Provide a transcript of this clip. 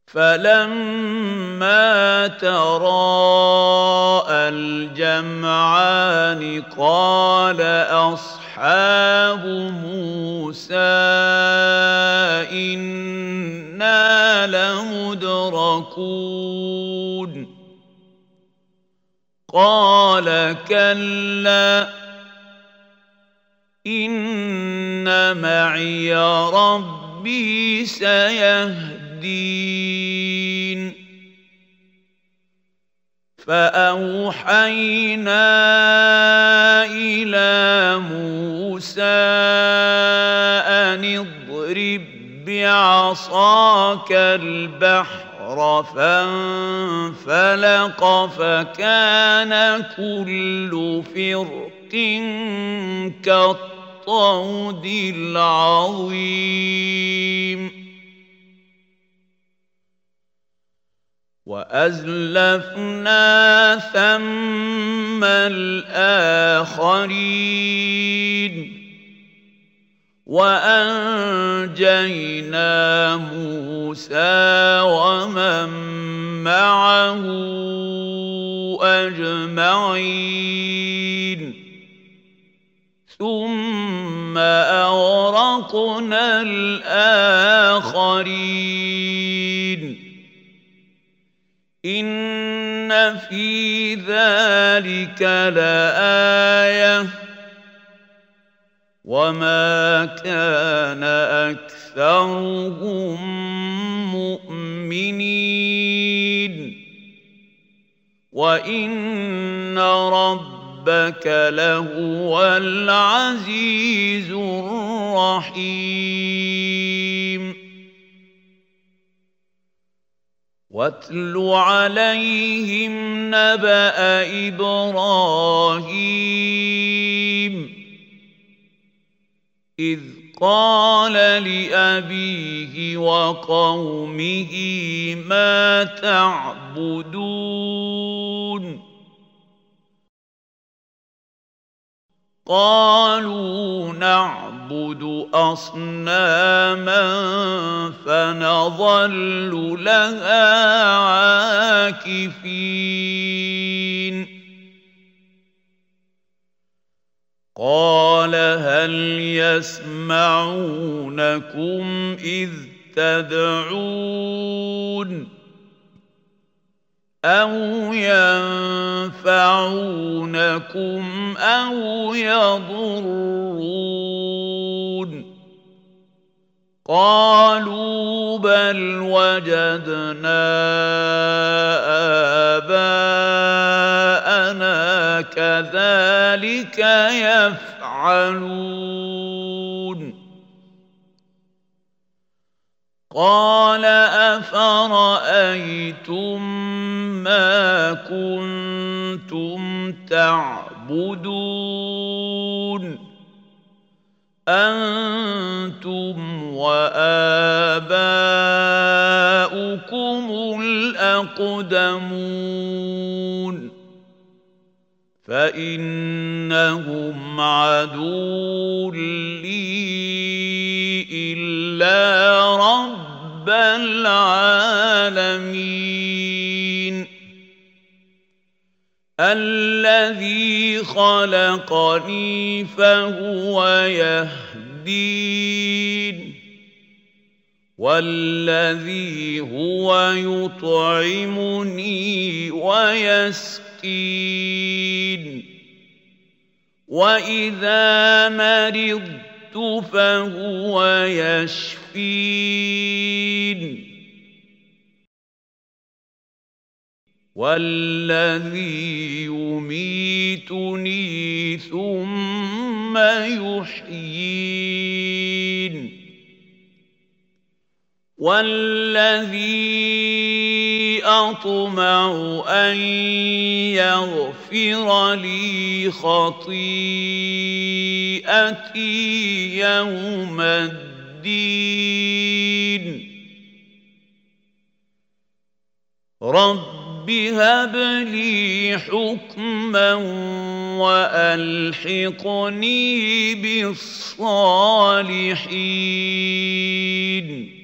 فلما تراءى الجمعان قال أصحاب موسى إنا لمدركون قال كلا إن معي ربي سيهدين فأوحينا إلى موسى أن اضرب بعصاك البحر فانفلق فكان كل فرق كالطود العظيم وأزلفنا ثم الآخرين وأنجينا موسى ومن معه أجمعين ثم أغرقنا الآخرين إن في ذلك لآية وما كان أكثرهم مؤمنين وإن ربك لهو العزيز الرحيم واتل عليهم نبأ إبراهيم إذ قال لأبيه وقومه ما تعبدون قالوا نعبد أصناما فنظل لها عاكفين قال هل يسمعونكم إذ تدعون أو ينفعونكم أو يضرون قالوا بل وجدنا آباءنا كذلك يفعلون قال أفرأيتم ما كنتم تعبدون أنتم وآباؤكم الأقدمون فإنهم عدو لي إلا رب العالمين الذي خلقني فهو يهدين والذي هو يطعمني ويسقين وإذا مرضت فهو يشفين والذي يميتني ثم يحيين والذي أطمع أن يغفر لي خطيئتي يوم الدين رب هب لي حكما وألحقني بالصالحين